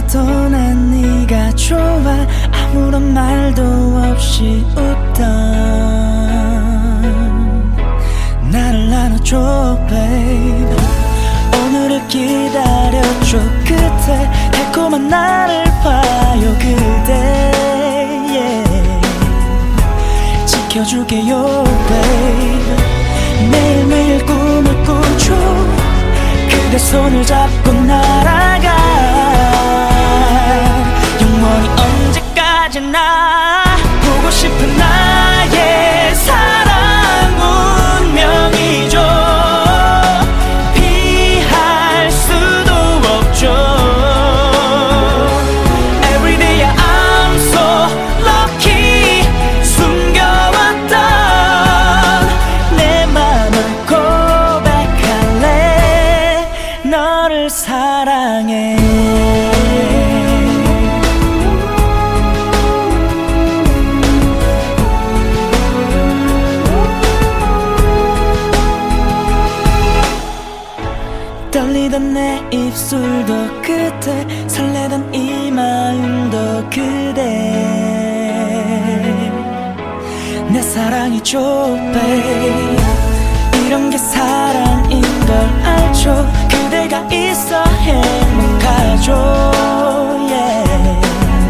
또 난 네가 좋아 아무런 말도 없이 웃던 나를 안아줘 babe 오늘을 기다려줘 그대 달콤한 나를 봐요 그대 yeah. 지켜줄게요 babe 매일매일 꿈을 꾸죠 그대 손을 잡고 날아가 영원히 언제까지나 보고 싶은 나의 사랑 운명이죠 피할 수도 없죠 Everyday I'm so lucky 숨겨왔던 내 맘을 고백할래 너를 사랑해 떨리던 내 입술도 그대 설레던 이 마음도 그대 내 사랑이죠 babe 이런 게 사랑인 걸 알죠 그대가 있어 행복하죠 yeah.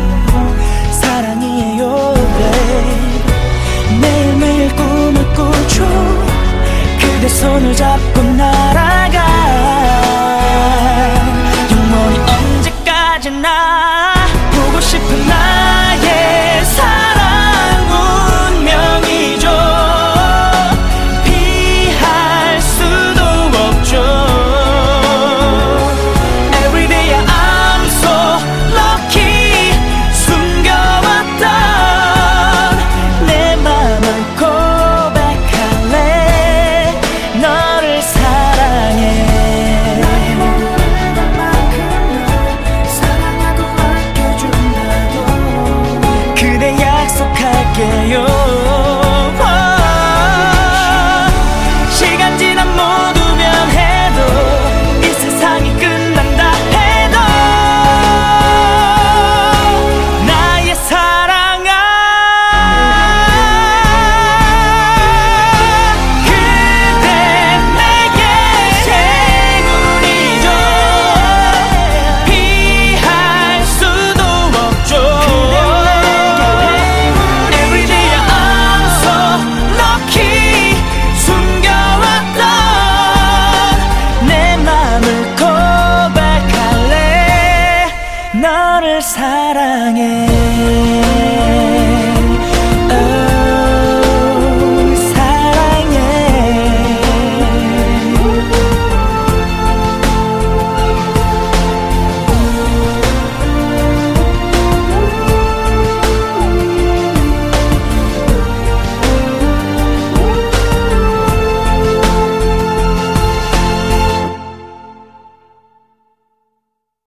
사랑이에요 babe 매일매일 꿈을 꾸죠 그대 손을 잡고 날아